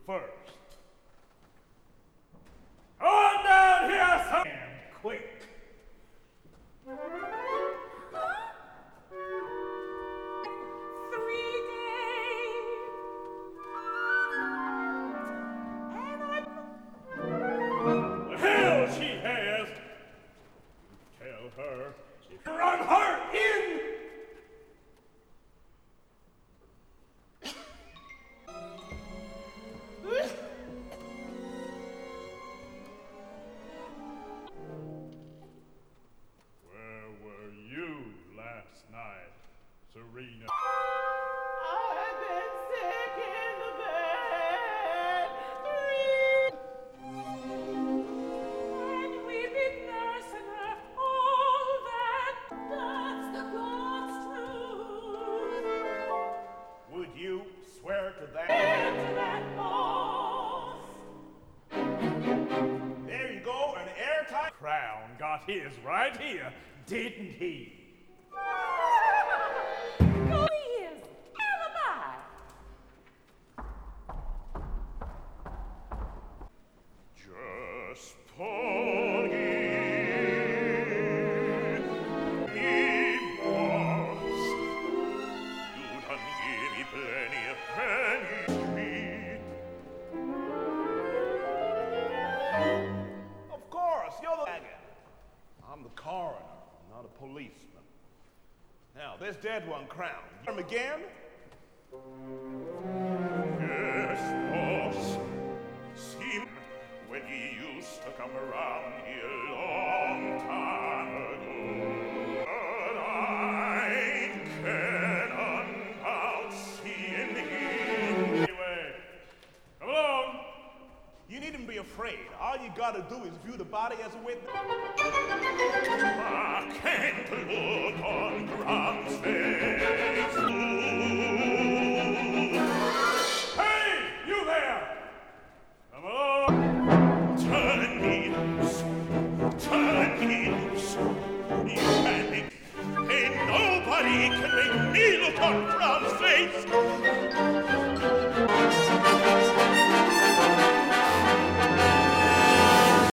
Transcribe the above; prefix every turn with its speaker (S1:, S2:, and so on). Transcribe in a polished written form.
S1: first. On down here, son! Quick. The hell she has! Tell her she run her in! Where were you last night, Serena?
S2: I've been sick in the bed. And we've been nursing her all that. That's the God's truth.
S1: Would you swear to that?
S2: Into that boss.
S1: There you go, an airtight Crown got his right here, didn't he?
S2: Who is alibi?
S1: Just forgive me, boss. You done give me plenty of treat. Of course, you're the wagon. I'm the coroner, not a policeman. Now, this dead one, Crown. Him again? Yes, boss. See, when he used to come around here long time ago. But I can't about seeing him. Anyway, come along. You needn't be afraid. All you gotta do is view the body as a witness. I can't look on Crown's face. Hey, you there! Come along. Turn me loose. Turn me loose. You can't make... Ain't nobody can make me look on Crown's face.